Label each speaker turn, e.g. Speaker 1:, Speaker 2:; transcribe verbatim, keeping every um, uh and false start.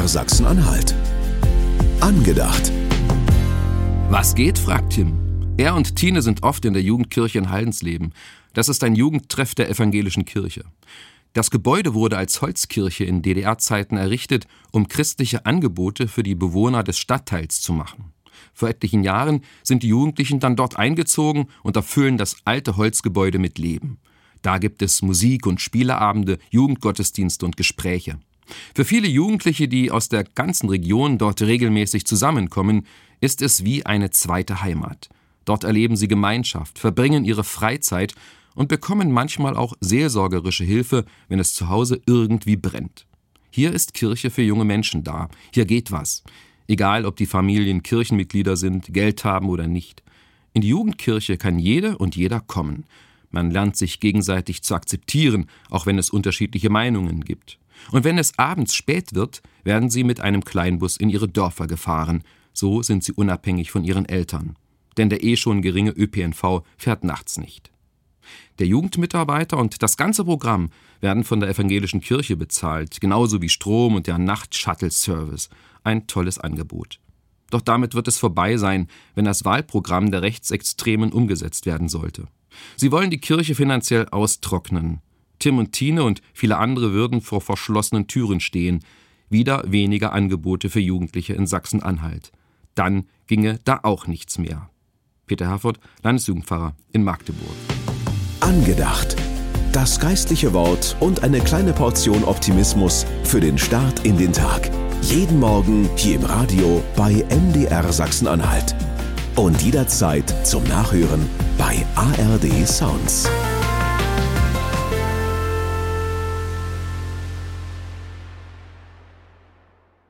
Speaker 1: R Sachsen-Anhalt. Angedacht.
Speaker 2: Was geht, fragt Tim. Er und Tine sind oft in der Jugendkirche in Haldensleben. Das ist ein Jugendtreff der evangelischen Kirche. Das Gebäude wurde als Holzkirche in D D R-Zeiten errichtet, um christliche Angebote für die Bewohner des Stadtteils zu machen. Vor etlichen Jahren sind die Jugendlichen dann dort eingezogen und erfüllen das alte Holzgebäude mit Leben. Da gibt es Musik- und Spieleabende, Jugendgottesdienste und Gespräche. Für viele Jugendliche, die aus der ganzen Region dort regelmäßig zusammenkommen, ist es wie eine zweite Heimat. Dort erleben sie Gemeinschaft, verbringen ihre Freizeit und bekommen manchmal auch seelsorgerische Hilfe, wenn es zu Hause irgendwie brennt. Hier ist Kirche für junge Menschen da. Hier geht was. Egal, ob die Familien Kirchenmitglieder sind, Geld haben oder nicht. In die Jugendkirche kann jede und jeder kommen. Man lernt sich gegenseitig zu akzeptieren, auch wenn es unterschiedliche Meinungen gibt. Und wenn es abends spät wird, werden sie mit einem Kleinbus in ihre Dörfer gefahren. So sind sie unabhängig von ihren Eltern. Denn der eh schon geringe Ö P N V fährt nachts nicht. Der Jugendmitarbeiter und das ganze Programm werden von der evangelischen Kirche bezahlt, genauso wie Strom und der Nacht-Shuttle-Service. Ein tolles Angebot. Doch damit wird es vorbei sein, wenn das Wahlprogramm der Rechtsextremen umgesetzt werden sollte. Sie wollen die Kirche finanziell austrocknen. Tim und Tine und viele andere würden vor verschlossenen Türen stehen. Wieder weniger Angebote für Jugendliche in Sachsen-Anhalt. Dann ginge da auch nichts mehr. Peter Herford, Landesjugendpfarrer in Magdeburg.
Speaker 1: Angedacht. Das geistliche Wort und eine kleine Portion Optimismus für den Start in den Tag. Jeden Morgen hier im Radio bei M D R Sachsen-Anhalt. Und jederzeit zum Nachhören bei A R D Sounds.